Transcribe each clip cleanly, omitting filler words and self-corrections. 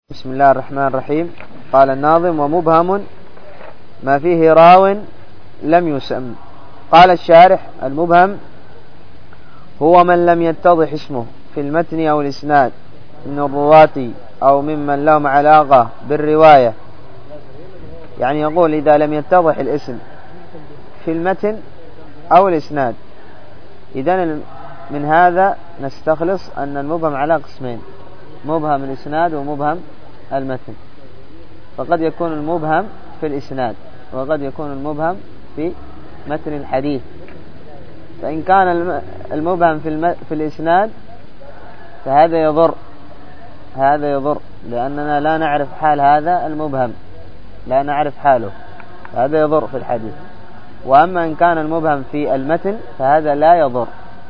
بسم الله الرحمن الرحيم. قال الناظم: ومبهم ما فيه راو لم يسم. قال الشارح: المبهم هو من لم يتضح اسمه في المتن أو الإسناد من الرواة أو ممن لهم علاقة بالرواية. يعني يقول إذا لم يتضح الاسم في المتن أو الإسناد، إذن من هذا نستخلص أن المبهم على قسمين: مبهم الإسناد ومبهم المتن. فقد يكون المبهم في الإسناد وقد يكون المبهم في متن الحديث. فإن كان المبهم في الإسناد فهذا يضر لأننا لا نعرف حال هذا المبهم، لا نعرف حاله، هذا يضر في الحديث. وأما إن كان المبهم في المتن فهذا لا يضر.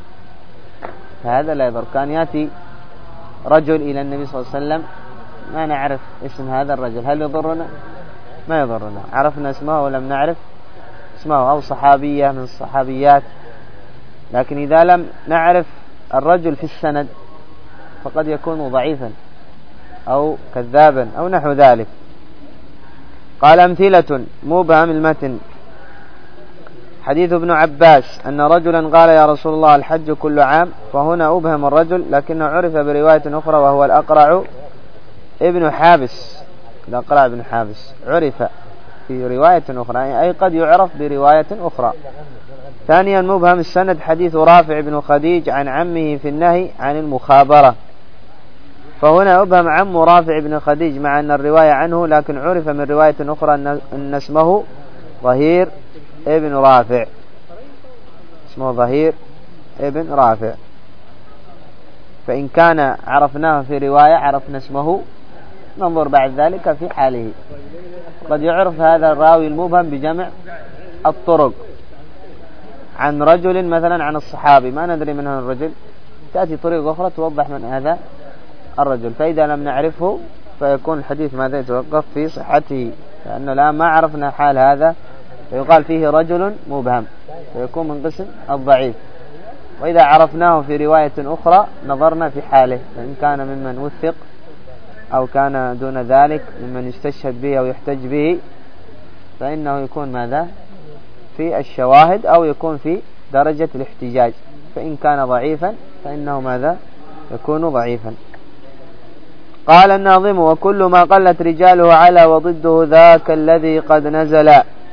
كان يأتي رجل إلى النبي صلى الله عليه وسلم ما نعرف اسم هذا الرجل، هل يضرنا؟ ما يضرنا. عرفنا اسمه ولم نعرف اسمه، أو صحابية من الصحابيات. لكن إذا لم نعرف الرجل في السند فقد يكون ضعيفا أو كذابا أو نحو ذلك. قال: أمثلة مبهم المتن: حديث ابن عباس أن رجلا قال: يا رسول الله الحج كل عام. فهنا أبهم الرجل لكنه عرف برواية أخرى وهو الأقرع ابن حابس. الأقرع ابن حابس عرف في رواية أخرى، أي قد يعرف برواية أخرى. ثانيا مبهم السند: حديث رافع بن خديج عن عمه في النهي عن المخابرة. فهنا أبهم عم رافع بن خديج مع أن الرواية عنه، لكن عرف من رواية أخرى أن اسمه ظهير ابن رافع. اسمه ظهير ابن رافع. فإن كان عرفناه في رواية عرفنا اسمه، ننظر بعد ذلك في حاله. قد يعرف هذا الراوي المبهم بجمع الطرق عن رجل مثلا عن الصحابي ما ندري من هذا الرجل، تأتي طريق أخرى توضح من هذا الرجل. فإذا لم نعرفه فيكون الحديث ماذا يتوقف في صحته، لأنه الآن ما عرفنا حال هذا فيقال فيه رجل مبهم، فيكون من قسم الضعيف. وإذا عرفناه في رواية أخرى نظرنا في حاله، فإن كان ممن وثق أو كان دون ذلك ممن يستشهد به أو يحتج به فإنه يكون ماذا في الشواهد أو يكون في درجة الاحتجاج. فإن كان ضعيفا فإنه ماذا يكون ضعيفا. قال الناظم: وكل ما قلت رجاله على وضده ذاك الذي قد نزل.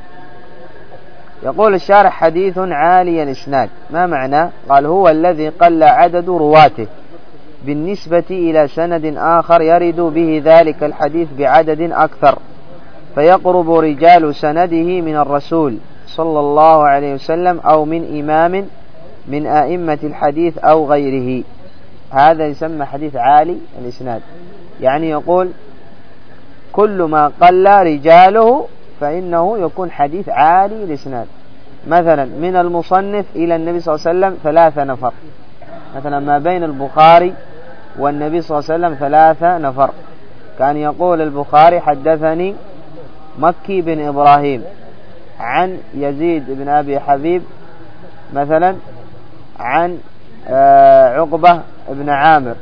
يقول الشارح: حديث عالي الإسناد. ما معنى؟ قال: هو الذي قل عدد رواته بالنسبة إلى سند آخر يرد به ذلك الحديث بعدد أكثر، فيقرب رجال سنده من الرسول صلى الله عليه وسلم أو من إمام من أئمة الحديث أو غيره. هذا يسمى حديث عالي الإسناد. يعني يقول كل ما قل رجاله فإنه يكون حديث عالي الإسناد. مثلا من المصنف إلى النبي صلى الله عليه وسلم 3 نفر، مثلا ما بين البخاري والنبي صلى الله عليه وسلم 3 نفر. كان يقول البخاري: حدثني مكي بن إبراهيم عن يزيد بن أبي حبيب مثلا عن عقبة بن عامر،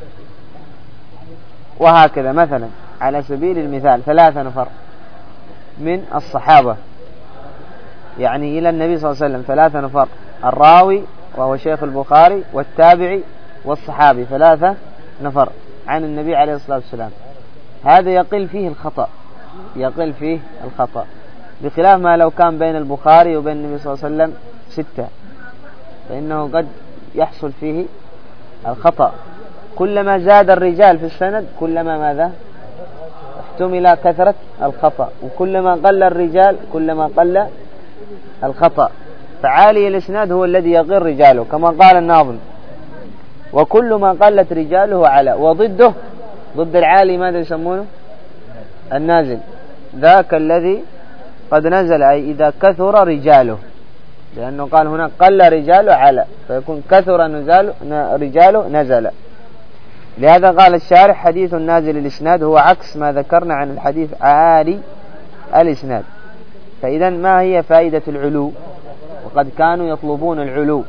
وهكذا مثلا على سبيل المثال 3 نفر من الصحابة، يعني إلى النبي صلى الله عليه وسلم 3 نفر: الراوي وهو شيخ البخاري والتابعي والصحابي، 3 نفر عن النبي عليه الصلاة والسلام. هذا يقل فيه الخطأ، بخلاف ما لو كان بين البخاري وبين النبي صلى الله عليه وسلم 6، فإنه قد يحصل فيه الخطأ. كلما زاد الرجال في السند كلما ماذا احتمل كثرة الخطأ، وكلما قل الرجال كلما قل الخطأ. فعالي الإسناد هو الذي يقل رجاله، كما قال الناظم: وكل ما قلت رجاله على. وضده ضد العالي ماذا يسمونه؟ النازل. ذاك الذي قد نزل، أي إذا كثر رجاله، لأنه قال هنا قل رجاله على، فيكون كثر رجاله نزل. لهذا قال الشارح: حديث نازل الإسناد هو عكس ما ذكرنا عن الحديث عالي الإسناد. فإذا ما هي فائدة العلو؟ وقد كانوا يطلبون العلو،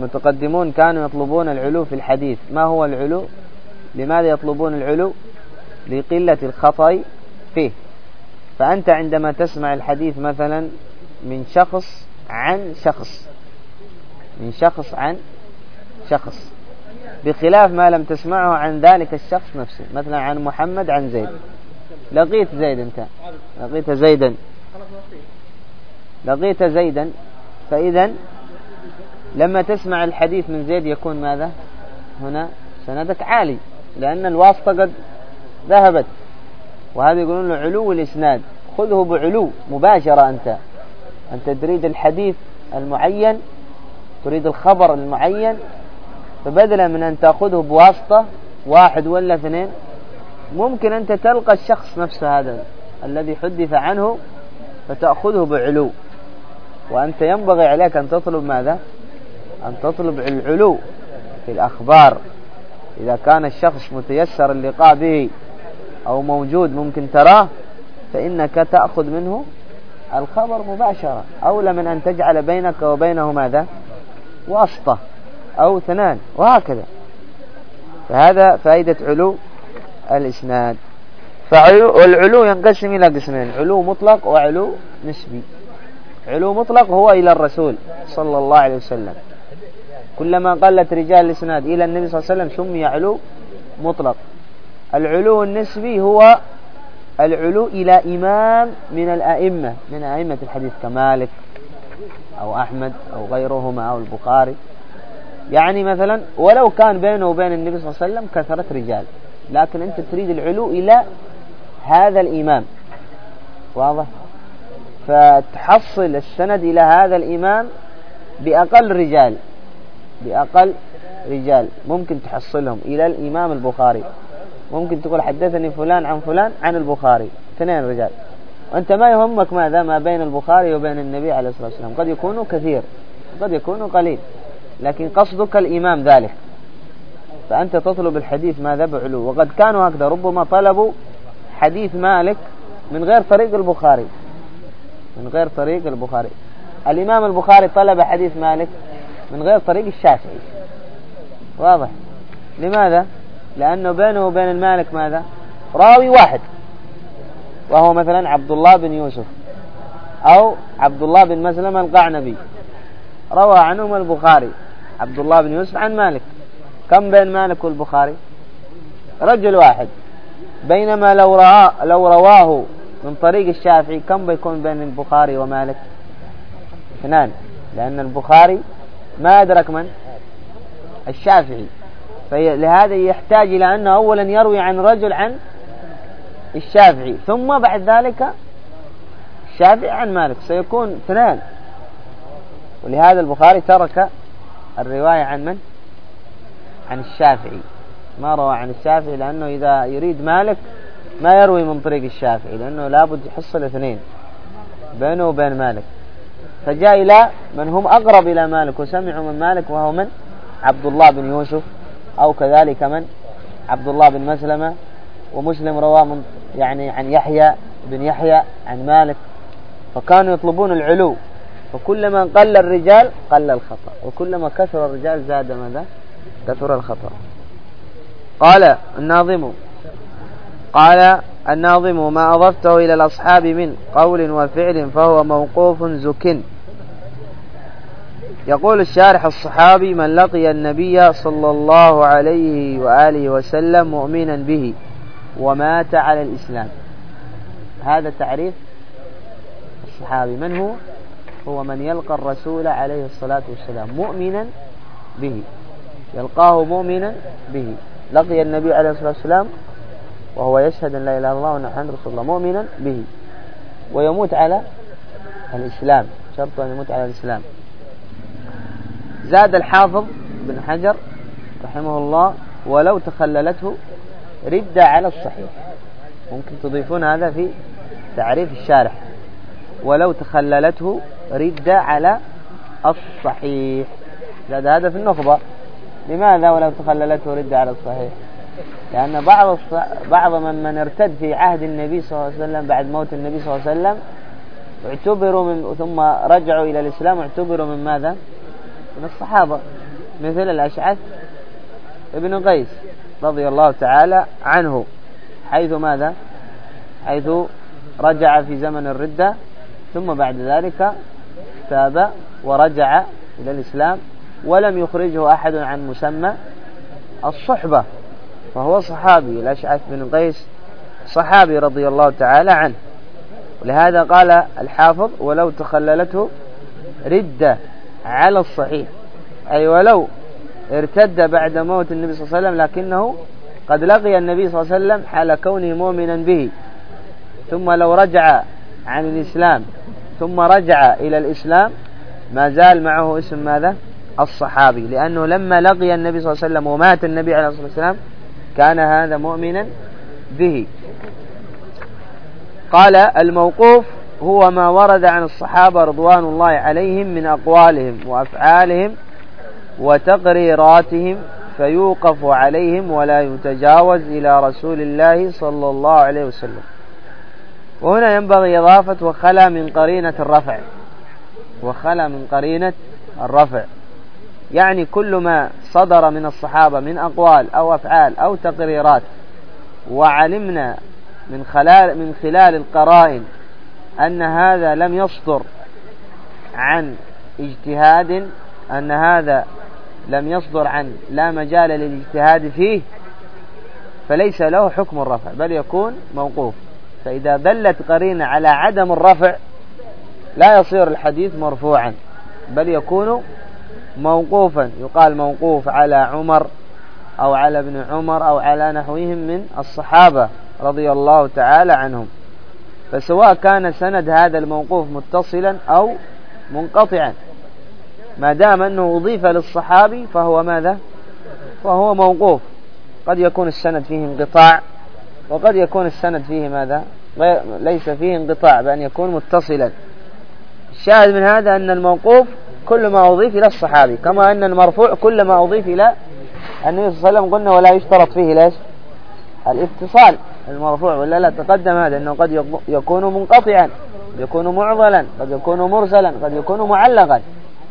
المتقدمون كانوا يطلبون العلو في الحديث. ما هو العلو؟ لماذا يطلبون العلو؟ لقلة الخطأ فيه. فأنت عندما تسمع الحديث مثلا من شخص عن شخص، من شخص عن شخص، بخلاف ما لم تسمعه عن ذلك الشخص نفسه، مثلا عن محمد عن زيد، لقيت زيد، أنت لقيت زيدا، فإذا لما تسمع الحديث من زيد يكون ماذا؟ هنا سندك عالي، لأن الواسطة قد ذهبت، وهذا يقولون له علو الإسناد، خذه بعلو مباشرة. أنت تريد الحديث المعين، تريد الخبر المعين، فبدلا من أن تأخذه بواسطة واحد ولا اثنين، ممكن أنت تلقى الشخص نفسه هذا الذي حدث عنه فتأخذه بعلو. وأنت ينبغي عليك أن تطلب ماذا؟ أن تطلب العلو في الأخبار. إذا كان الشخص متيسر اللقاء به أو موجود ممكن تراه، فإنك تأخذ منه الخبر مباشرة، أولى من أن تجعل بينك وبينه ماذا؟ واسطة أو اثنان، وهكذا. فهذا فائدة علو الإسناد. والعلو ينقسم إلى قسمين: علو مطلق وعلو نسبي. علو مطلق هو إلى الرسول صلى الله عليه وسلم، كلما قلت رجال الإسناد إلى النبي صلى الله عليه وسلم سمي علو مطلق. العلو النسبي هو العلو إلى إمام من الأئمة، من أئمة الحديث كمالك أو أحمد أو غيرهما أو البخاري. يعني مثلا ولو كان بينه وبين النبي صلى الله عليه وسلم كثرة رجال، لكن أنت تريد العلو إلى هذا الإمام، واضح؟ فتحصل السند إلى هذا الإمام بأقل رجال ممكن تحصلهم إلى الإمام البخاري. ممكن تقول حدثني فلان عن فلان عن البخاري، 2 رجال، وأنت ما يهمك ماذا ما بين البخاري وبين النبي عليه الصلاة والسلام، قد يكون كثير قد يكون قليل، لكن قصدك الإمام ذلك، فأنت تطلب الحديث ماذا؟ بعلو. وقد كانوا هكذا، ربما طلبوا حديث مالك من غير طريق البخاري، الإمام البخاري طلب حديث مالك من غير طريق الشافعي، واضح؟ لماذا؟ لأنه بينه وبين المالك ماذا؟ راوي واحد، وهو مثلا عبد الله بن يوسف أو عبد الله بن مسلمة القعنبي، روى عنهم البخاري عبد الله بن يوسف عن مالك، كم بين مالك والبخاري؟ رجل واحد. بينما لو رواه من طريق الشافعي كم بيكون بين البخاري ومالك؟ 2، لأن البخاري ما أدرك من؟ الشافعي، فلهذا يحتاج إلى أنه أولا يروي عن رجل عن الشافعي، ثم بعد ذلك الشافعي عن مالك، سيكون 2. ولهذا البخاري ترك الرواية عن من؟ عن الشافعي، ما روى عن الشافعي، لأنه إذا يريد مالك ما يروي من طريق الشافعي، لأنه لابد يحصل 2 بينه وبين مالك. فجاء إلى من هم أقرب إلى مالك وسمعوا من مالك، وهو من؟ عبد الله بن يوسف، أو كذلك من؟ عبد الله بن مسلمة. ومسلم روى من يعني عن يحيى بن يحيى عن مالك، فكانوا يطلبون العلو، فكلما قل الرجال قل الخطأ، وكلما كثر الرجال زاد ماذا؟ كثر الخطأ. قال الناظم: ما أضفته إلى الأصحاب من قول وفعل فهو موقوف زك. يقول الشارح: الصحابي من لقي النبي صلى الله عليه وآله وسلم مؤمنا به ومات على الإسلام. هذا تعريف الصحابي. من هو؟ هو من يلقى الرسول عليه الصلاة والسلام مؤمنا به، يلقاه مؤمنا به، لقي النبي عليه الصلاة والسلام وهو يشهد أن لا إله إلا الله وأن محمدا رسول الله، مؤمنا به، ويموت على الإسلام، شرط أن يموت على الإسلام. زاد الحافظ بن حجر رحمه الله: ولو تخللته رد على الصحيح. ممكن تضيفون هذا في تعريف الشارح: ولو تخللته رد على الصحيح. زاد هذا في النخبة. لماذا ولو تخللته رد على الصحيح؟ لأن بعض من ارتد في عهد النبي صلى الله عليه وسلم بعد موت النبي صلى الله عليه وسلم اعتبروا ثم رجعوا إلى الإسلام، اعتبروا من ماذا؟ من الصحابة، مثل الأشعث ابن قيس رضي الله تعالى عنه. حيث ماذا؟ حيث رجع في زمن الردة ثم بعد ذلك تاب ورجع إلى الإسلام ولم يخرجه أحد عن مسمى الصحبة، فهو صحابي. الأشعث بن قيس صحابي رضي الله تعالى عنه. ولهذا قال الحافظ: ولو تخللته ردة على الصحيح، أي ولو ارتد بعد موت النبي صلى الله عليه وسلم لكنه قد لقي النبي صلى الله عليه وسلم حال كونه مؤمنا به، ثم لو رجع عن الإسلام ثم رجع إلى الإسلام ما زال معه اسم ماذا؟ الصحابي، لأنه لما لقي النبي صلى الله عليه وسلم ومات النبي عليه الصلاة والسلام كان هذا مؤمنا به. قال: الموقوف هو ما ورد عن الصحابة رضوان الله عليهم من أقوالهم وأفعالهم وتقريراتهم فيوقف عليهم ولا يتجاوز إلى رسول الله صلى الله عليه وسلم. وهنا ينبغي إضافة وخلا من قرينة الرفع، وخلا من قرينة الرفع، يعني كل ما صدر من الصحابة من أقوال أو أفعال أو تقريرات وعلمنا من خلال القرائن أن هذا لم يصدر عن اجتهاد، أن هذا لم يصدر عن لا مجال للاجتهاد فيه، فليس له حكم الرفع بل يكون موقوف. فإذا دلت قرينة على عدم الرفع لا يصير الحديث مرفوعا بل يكون موقوفا، يقال موقوف على عمر أو على ابن عمر أو على نحوهم من الصحابة رضي الله تعالى عنهم. فسواء كان سند هذا الموقوف متصلا أو منقطعا ما دام أنه أضيف للصحابي فهو ماذا؟ فهو موقوف. قد يكون السند فيه انقطاع وقد يكون السند فيه ماذا؟ ليس فيه انقطاع بأن يكون متصلا. الشاهد من هذا أن الموقوف كل ما أضيف إلى الصحابي، كما أن المرفوع كل ما أضيف إلى النبي صلى الله عليه وسلم. قلنا ولا يشترط فيه ليش؟ الاتصال المرفوع، ولا لا تقدم هذا أنه قد يكون منقطعا، قد يكون معضلا، قد يكون مرسلا، قد يكون معلقا.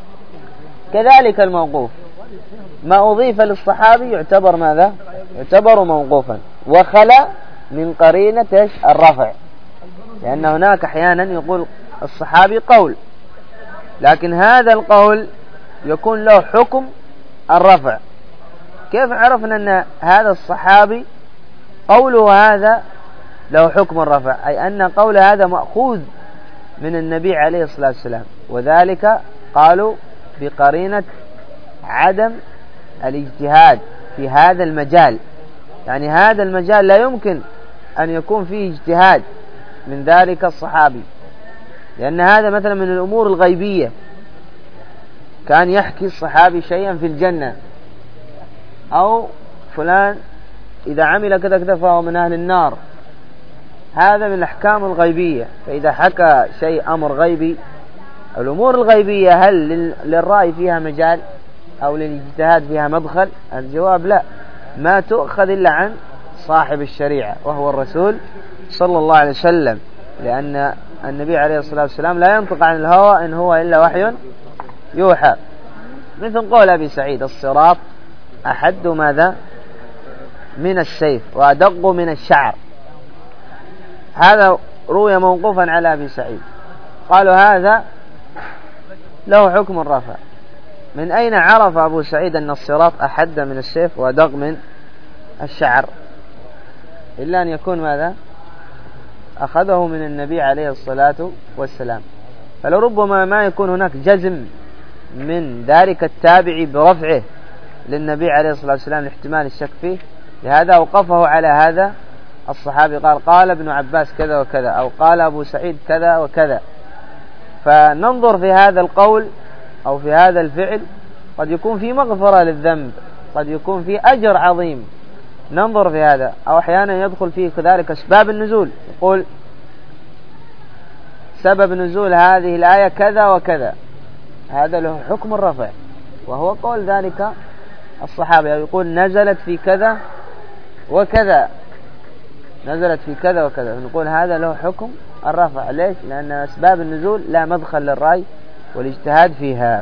كذلك الموقوف ما أضيف للصحابي يعتبر ماذا؟ يعتبر موقوفا وخلا من قرينة الرفع، لأن هناك أحيانا يقول الصحابي قول لكن هذا القول يكون له حكم الرفع. كيف عرفنا أن هذا الصحابي قوله هذا له حكم الرفع؟ أي أن قول هذا مأخوذ من النبي عليه الصلاة والسلام، وذلك قالوا بقرينة عدم الاجتهاد في هذا المجال، يعني هذا المجال لا يمكن أن يكون فيه اجتهاد من ذلك الصحابي، لأن هذا مثلا من الأمور الغيبية. كان يحكي الصحابي شيئا في الجنة، أو فلان إذا عمل كذا كذا فهو من أهل النار، هذا من الأحكام الغيبية. فإذا حكى شيء أمر غيبي، الأمور الغيبية هل للرأي فيها مجال أو للاجتهاد فيها مدخل؟ الجواب لا، ما تؤخذ إلا عن صاحب الشريعة وهو الرسول صلى الله عليه وسلم، لأن النبي عليه الصلاة والسلام لا ينطق عن الهوى إن هو إلا وحي يوحى. مثل قول أبي سعيد: الصراط أحد ماذا؟ من السيف وأدق من الشعر. هذا روي موقوفا على أبي سعيد، قالوا هذا له حكم الرفع. من أين عرف أبو سعيد أن الصراط أحد من السيف وأدق من الشعر؟ إلا أن يكون ماذا؟ أخذه من النبي عليه الصلاة والسلام. فلربما ما يكون هناك جزم من ذلك التابعي برفعه للنبي عليه الصلاة والسلام لاحتمال الشك فيه، لهذا أوقفه على هذا الصحابي، قال ابن عباس كذا وكذا، أو قال أبو سعيد كذا وكذا. فننظر في هذا القول أو في هذا الفعل، قد يكون في مغفرة للذنب، قد يكون في أجر عظيم، ننظر في هذا. أو أحيانا يدخل فيه كذلك أسباب النزول، يقول سبب نزول هذه الآية كذا وكذا، هذا له حكم الرفع وهو قول ذلك الصحابة. يقول نزلت في كذا وكذا، نزلت في كذا وكذا، نقول هذا له حكم الرفع. ليش؟ لأن أسباب النزول لا مدخل للرأي والاجتهاد فيها.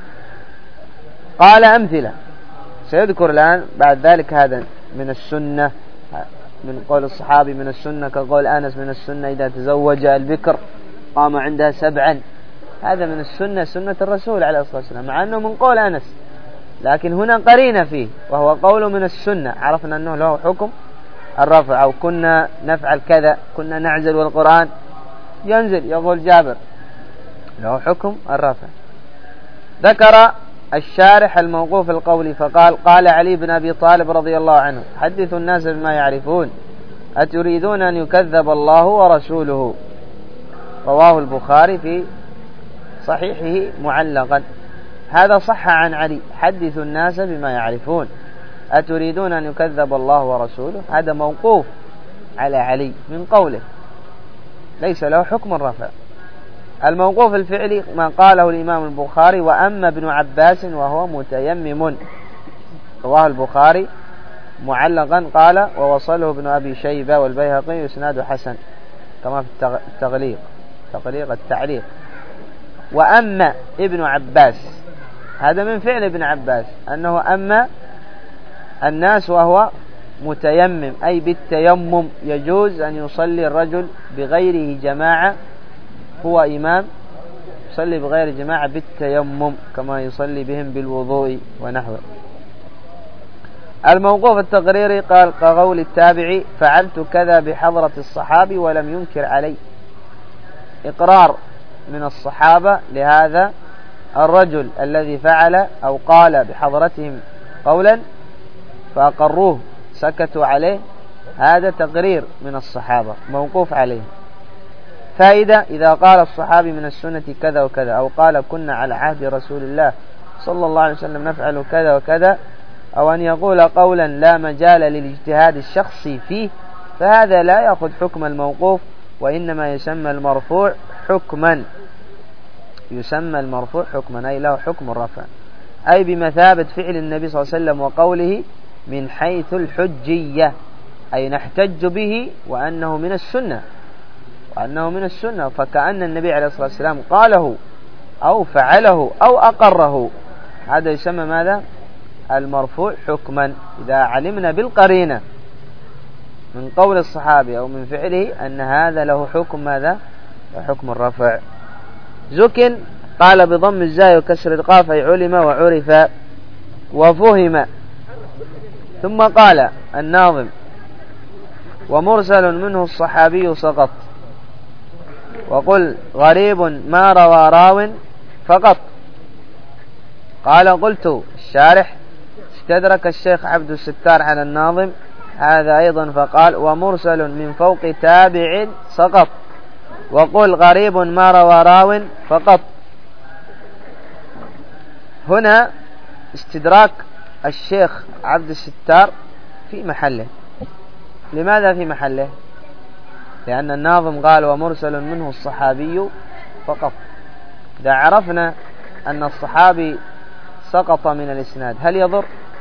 قال أمثلة، سيذكر الآن بعد ذلك هذا من السنة من قول الصحابي من السنة، كقول أنس من السنة إذا تزوج البكر قام عندها 7. هذا من السنة، سنة الرسول عليه الصلاة والسلام، مع أنه من قول أنس، لكن هنا قرينة فيه وهو قول من السنة، عرفنا أنه له حكم الرفع. أو كنا نفعل كذا، كنا نعزل والقرآن ينزل، يقول جابر له حكم الرفع. ذكر الشارح الموقوف القولي فقال: قال علي بن أبي طالب رضي الله عنه: حدثوا الناس بما يعرفون، أتريدون أن يكذب الله ورسوله. رواه البخاري في صحيحه معلقا. هذا صح عن علي: حدثوا الناس بما يعرفون، أتريدون أن يكذب الله ورسوله. هذا موقوف على علي من قوله، ليس له حكم الرفع. الموقوف الفعلي ما قاله الإمام البخاري: وأما ابن عباس وهو متيمم. رواه البخاري معلقا قال: ووصله ابن أبي شيبة والبيهقي إسناد حسن، كما في التعليق. وأما ابن عباس، هذا من فعل ابن عباس أنه أما الناس وهو متيمم، أي بالتيمم. يجوز أن يصلي الرجل بغيره جماعة، هو إمام يصلي بغير جماعة بالتيمم كما يصلي بهم بالوضوء ونحوه. الموقوف التقريري قال كقول التابعي: فعلت كذا بحضرة الصحابي ولم ينكر علي. إقرار من الصحابة لهذا الرجل الذي فعل أو قال بحضرتهم قولا فأقروه، سكتوا عليه، هذا تقرير من الصحابة موقوف عليه. فائدة: إذا قال الصحابي من السنة كذا وكذا، أو قال كنا على عهد رسول الله صلى الله عليه وسلم نفعل كذا وكذا، أو أن يقول قولا لا مجال للاجتهاد الشخصي فيه، فهذا لا يأخذ حكم الموقوف، وإنما يسمى المرفوع حكما. يسمى المرفوع حكما، أي له حكم الرفع، أي بمثابة فعل النبي صلى الله عليه وسلم وقوله من حيث الحجية، أي نحتج به وأنه من السنة، فكأن النبي عليه الصلاة والسلام قاله أو فعله أو أقره. هذا يسمى ماذا؟ المرفوع حكما، إذا علمنا بالقرينة من قول الصحابي أو من فعله أن هذا له حكم ماذا؟ حكم الرفع. زكن قال بضم الزاي وكسر القاف: أي علم وعرف وفهم. ثم قال الناظم: ومرسل منه الصحابي سقط، وقل غريب ما روى راو فقط. قال: قلت الشارح: استدرك الشيخ عبد الستار على الناظم هذا أيضا فقال: ومرسل من فوق تابع سقط، وقل غريب ما روى راو فقط. هنا استدراك الشيخ عبد الستار في محله. لماذا في محله؟ لأن الناظم قال: ومرسل منه الصحابي فقط. إذا عرفنا أن الصحابي سقط من الإسناد هل يضر؟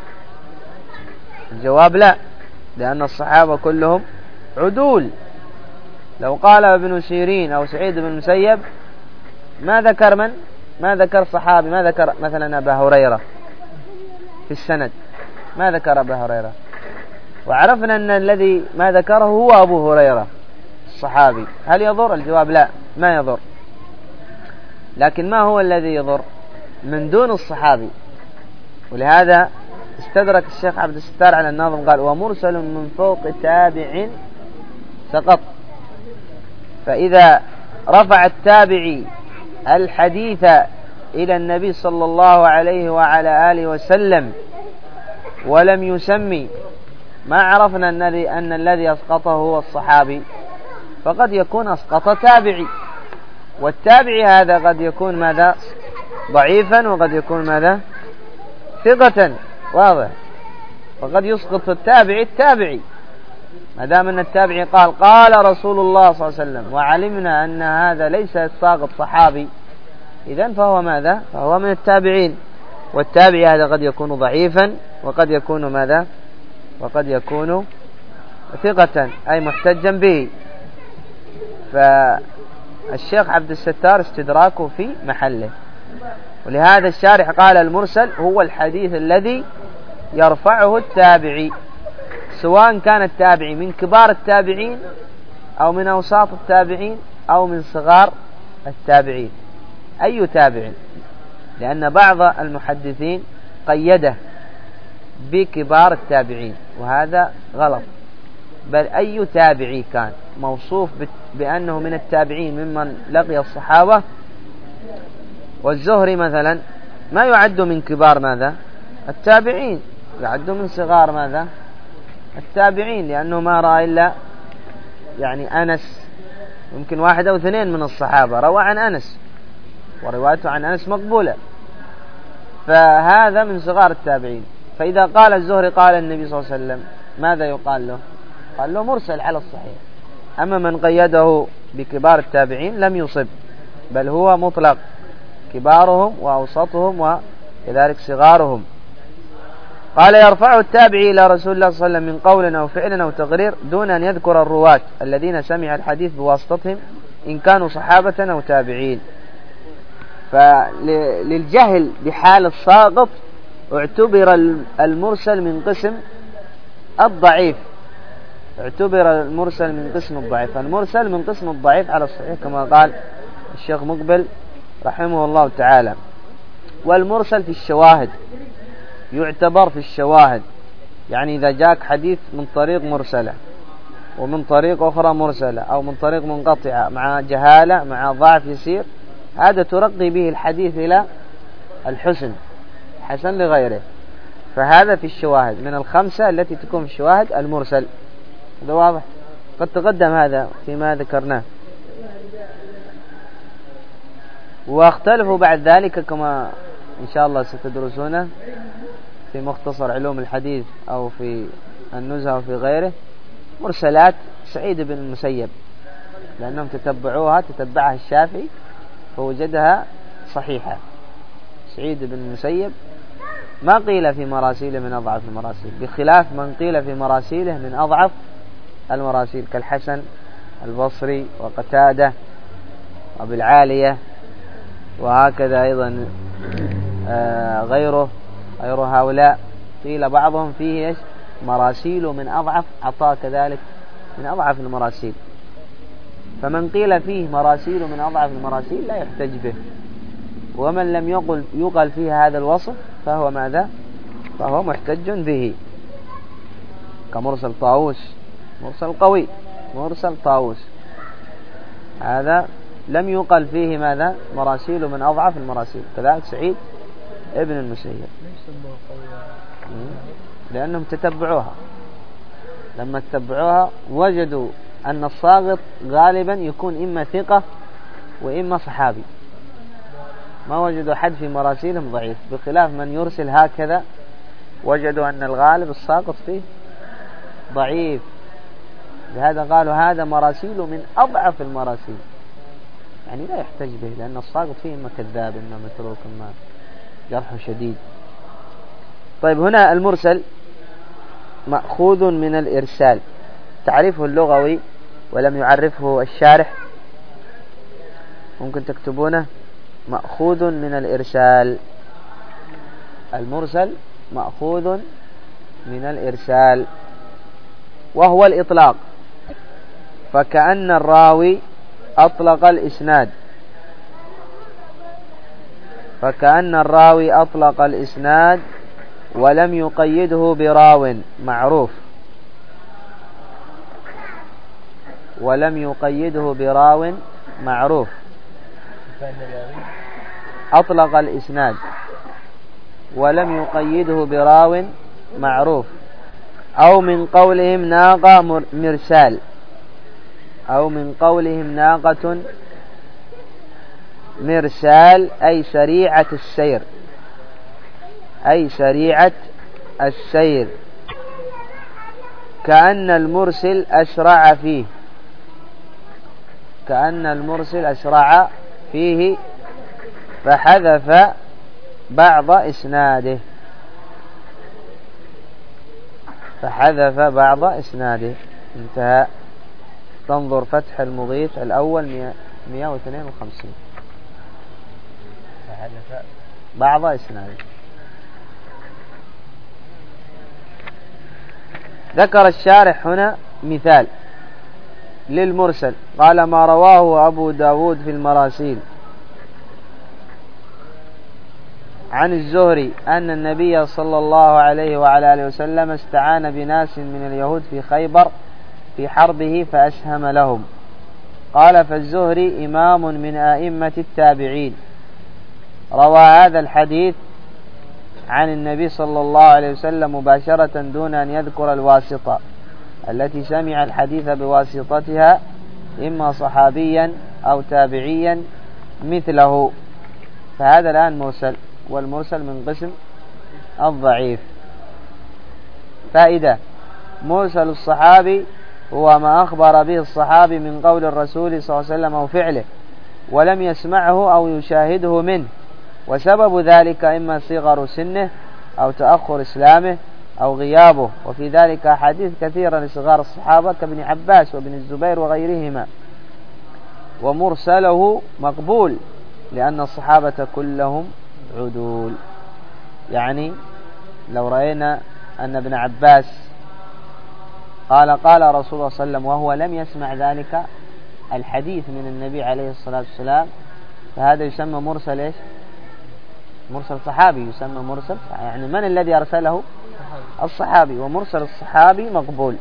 الجواب لا، لأن الصحابة كلهم عدول. لو قال ابن سيرين أو سعيد بن المسيب ما ذكر صحابي، ما ذكر مثلا أبا هريرة في السند، ما ذكر أبا هريرة، وعرفنا أن الذي ما ذكره هو أبو هريرة الصحابي، هل يضر؟ الجواب لا، ما يضر. لكن ما هو الذي يضر؟ من دون الصحابي. ولهذا استدرك الشيخ عبد الستار على الناظم قال: ومرسل من فوق تابع سقط. فإذا رفع التابعي الحديث إلى النبي صلى الله عليه وعلى آله وسلم ولم يسمي، ما عرفنا أن الذي أسقطه هو الصحابي، فقد يكون أسقط تابعي، والتابعي هذا قد يكون ماذا؟ ضعيفا، وقد يكون ماذا؟ ثقة، واضح. فقد يسقط التابعي ما دام أن التابعي قال رسول الله صلى الله عليه وسلم، وعلمنا أن هذا ليس ساقط صحابي، إذن فهو ماذا؟ فهو من التابعين. والتابعي هذا قد يكون ضعيفا، وقد يكون ماذا؟ وقد يكون ثقة، أي محتجا به. فالشيخ عبد الستار استدراكه في محله. ولهذا الشارح قال: المرسل هو الحديث الذي يرفعه التابعي، سواء كان التابعي من كبار التابعين أو من أوساط التابعين أو من صغار التابعين، أي تابع، لأن بعض المحدثين قيده بكبار التابعين وهذا غلط، بل أي تابعي كان موصوف بأنه من التابعين ممن لقي الصحابة. والزهري مثلا ما يعد من كبار ماذا؟ التابعين، يعد من صغار ماذا؟ التابعين، لأنه ما رأى إلا يعني أنس، يمكن 1 أو 2 من الصحابة روى عن أنس وروايته عن أنس مقبولة، فهذا من صغار التابعين. فإذا قال الزهري قال النبي صلى الله عليه وسلم ماذا يقال له؟ قال له مرسل على الصحيح. أما من قيده بكبار التابعين لم يصب، بل هو مطلق، كبارهم وأوسطهم وكذلك صغارهم. قال يرفع التابعي إلى رسول الله صلى الله عليه وسلم من قول أو فعل أو تقرير دون أن يذكر الرواة الذين سمع الحديث بواسطتهم إن كانوا صحابة أو تابعين. فللجهل بحال الساقط اعتبر المرسل من قسم الضعيف، اعتبر المرسل من قسم الضعيف، فالمرسل من قسم الضعيف على الصحيح كما قال الشيخ مقبل رحمه الله تعالى. والمرسل في الشواهد يعتبر في الشواهد، يعني إذا جاك حديث من طريق مرسلة ومن طريق أخرى مرسلة أو من طريق منقطعة مع جهالة مع ضعف يسير، هذا ترقي به الحديث إلى الحسن، حسن لغيره، فهذا في الشواهد من الخمسة التي تكون في الشواهد المرسل. هذا واضح، قد تقدم هذا فيما ذكرناه. واختلفوا بعد ذلك كما إن شاء الله ستدرسونه في مختصر علوم الحديث أو في النزهة أو في غيره، مرسلات سعيد بن المسيب، لأنهم تتبعها الشافعي فوجدها صحيحة. سعيد بن المسيب ما قيل في مراسيله من أضعف المراسيل، بخلاف من قيل في مراسيله من أضعف المراسيل كالحسن البصري وقتادة وبالعالية، وهكذا أيضا غير هؤلاء قيل بعضهم فيه مراسيل من أضعف، عطاء كذلك من أضعف المراسيل. فمن قيل فيه مراسيل من أضعف المراسيل لا يحتج به، ومن لم يقل فيه هذا الوصف فهو ماذا؟ فهو محتج به، كمرسل طاووس، مرسل قوي، مرسل طاووس، هذا لم يقل فيه ماذا؟ مراسيل من أضعف المراسيل. كذلك سعيد ابن المسيب، لأنهم تتبعوها، لما تتبعوها وجدوا أن الساقط غالبا يكون إما ثقة وإما صحابي، ما وجدوا حد في مراسيلهم ضعيف، بخلاف من يرسل هكذا وجدوا أن الغالب الساقط فيه ضعيف، لهذا قالوا هذا مراسيل من أضعف المراسيل، يعني لا يحتج به، لأن الساقط فيه إما كذاب إما متروك إما جرح شديد. طيب، هنا المرسل مأخوذ من الإرسال، تعريفه اللغوي ولم يعرفه الشارح، ممكن تكتبونه، مأخوذ من الإرسال. المرسل مأخوذ من الإرسال وهو الإطلاق، فكأن الراوي أطلق الإسناد، فكأن الراوي أطلق الإسناد ولم يقيده براو معروف، ولم يقيده براو معروف، أطلق الإسناد ولم يقيده براو معروف، أو من قولهم ناقة مرسال، أو من قولهم ناقة مرسال أي سريعة السير، أي سريعة السير، كأن المرسل أسرع فيه، كأن المرسل أسرع فيه فحذف بعض إسناده، فحذف بعض إسناده. انتهى. تنظر فتح المغيث الأول 152. فحذف بعض إسناده. ذكر الشارح هنا مثال للمرسل، قال ما رواه أبو داود في المراسيل عن الزهري أن النبي صلى الله عليه وعلى آله وسلم استعان بناس من اليهود في خيبر في حربه فأسهم لهم. قال فالزهري إمام من أئمة التابعين روى هذا الحديث عن النبي صلى الله عليه وسلم مباشرة دون أن يذكر الواسطة التي سمع الحديث بواسطتها، إما صحابيا أو تابعيا مثله، فهذا الآن مرسل، والمرسل من قسم الضعيف. فائدة: مرسل الصحابي هو ما أخبر به الصحابي من قول الرسول صلى الله عليه وسلم أو فعله ولم يسمعه أو يشاهده منه، وسبب ذلك إما صغر سنه أو تأخر إسلامه أو غيابه، وفي ذلك أحاديث كثيرة لصغار الصحابة كابن عباس وابن الزبير وغيرهما. ومرسله مقبول لأن الصحابة كلهم عدول، يعني لو رأينا أن ابن عباس قال قال رسول الله صلى الله عليه وسلم وهو لم يسمع ذلك الحديث من النبي عليه الصلاة والسلام، فهذا يسمى مرسل إيش؟ مرسل صحابي، يسمى مرسل، يعني من الذي أرسله؟ الصحابي، ومرسل الصحابي مقبول.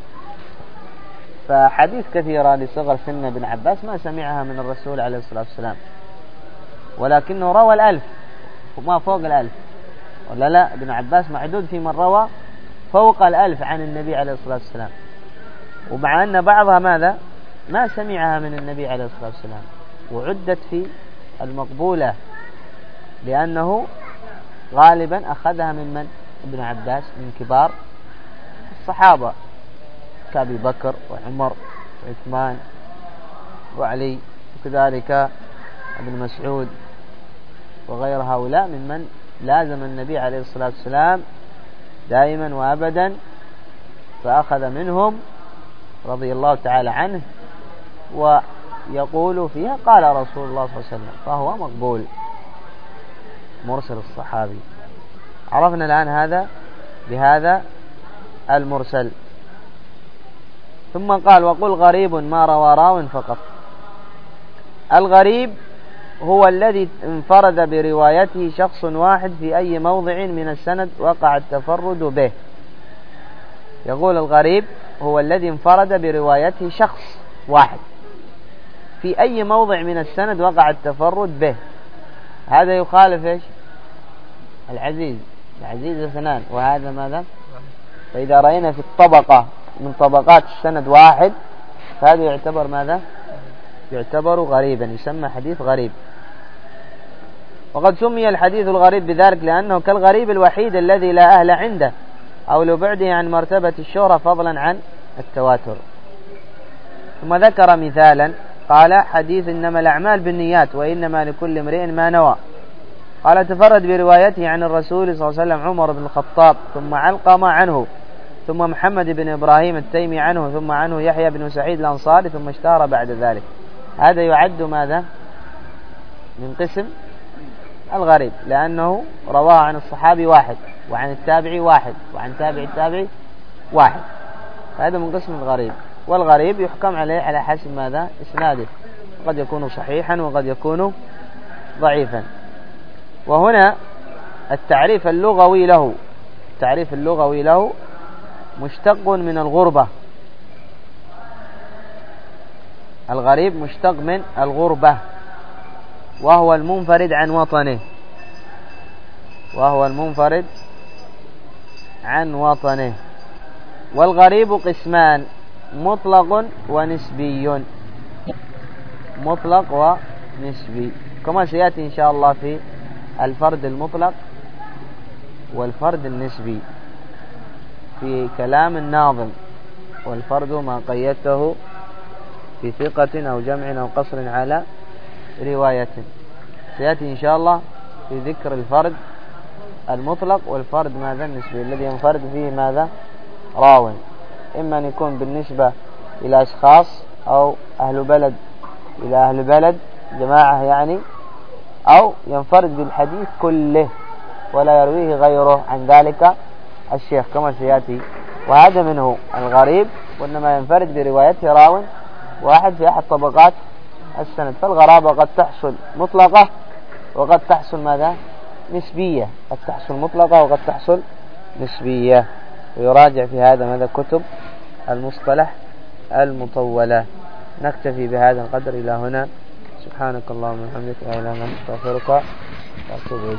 فحديث كثيرة لصغر سن ابن عباس ما سمعها من الرسول عليه الصلاة والسلام، ولكنه روى 1000 وما فوق 1000، ولا لا؟ ابن عباس معدود في من روى فوق 1000 عن النبي عليه الصلاة والسلام، ومع أن بعضها ماذا؟ ما سمعها من النبي عليه الصلاة والسلام، وعدت في المقبولة لأنه غالبا أخذها من ابن عباس من كبار الصحابة كأبي بكر وعمر وعثمان وعلي، وكذلك ابن مسعود وغير هؤلاء ممن لازم النبي عليه الصلاة والسلام دائما وأبدا، فأخذ منهم رضي الله تعالى عنه ويقول فيها قال رسول الله صلى الله عليه وسلم، فهو مقبول مرسل الصحابي. عرفنا الآن هذا بهذا المرسل. ثم قال وقل غريب ما روى راو فقط. الغريب هو الذي انفرد بروايته شخص واحد في أي موضع من السند وقع التفرد به. يقول الغريب هو الذي انفرد بروايته شخص واحد في أي موضع من السند وقع التفرد به، هذا يخالف إيش؟ العزيز، العزيز اثنان، وهذا ماذا؟ فإذا رأينا في الطبقة من طبقات السند واحد فهذا يعتبر ماذا؟ يعتبر غريبا، يسمى حديث غريب. وقد سمي الحديث الغريب بذلك لأنه كالغريب الوحيد الذي لا أهل عنده أو لبعده عن مرتبة الشهرة فضلا عن التواتر. ثم ذكر مثالا قال حديث إنما الأعمال بالنيات وإنما لكل امرئ ما نوى. قال تفرد بروايته عن الرسول صلى الله عليه وسلم عمر بن الخطاب، ثم علقمة عنه، ثم محمد بن إبراهيم التيمي عنه، ثم عنه يحيى بن سعيد الأنصاري، ثم اشتهر بعد ذلك. هذا يعد ماذا؟ من قسم الغريب، لأنه رواه عن الصحابي واحد وعن التابعي واحد وعن تابع التابعي واحد، هذا من قسم الغريب. والغريب يحكم عليه على حسب ماذا؟ إسناده، قد يكون صحيحا وقد يكون ضعيفا. وهنا التعريف اللغوي له، التعريف اللغوي له مشتق من الغربة. الغريب مشتق من الغربة، وهو المنفرد عن وطنه، وهو المنفرد عن وطنه. والغريب قسمان: مطلق ونسبي، مطلق ونسبي، كما سيأتي إن شاء الله في الفرد المطلق والفرد النسبي في كلام الناظم. والفرد ما قيدته في ثقة أو جمع أو قصر على رواية. سيأتي إن شاء الله في ذكر الفرد المطلق والفرد ماذا النسبي الذي ينفرد فيه ماذا؟ راو، إما أن يكون بالنسبة إلى أشخاص أو أهل بلد إلى أهل بلد جماعة يعني، أو ينفرد بالحديث كله ولا يرويه غيره عن ذلك الشيخ، كما سيأتي وهذا منه الغريب، وإنما ينفرد بروايته راو واحد في أحد طبقات السند. فالغرابة قد تحصل مطلقة وقد تحصل ماذا؟ نسبية. قد تحصل مطلقة وقد تحصل نسبية. ويراجع في هذا ماذا؟ كتب المصطلح المطولة. نكتفي بهذا القدر إلى هنا. سبحانك اللهم وبحمدك، لا إله إلا أنت، أستغفرك وأتوب إليك.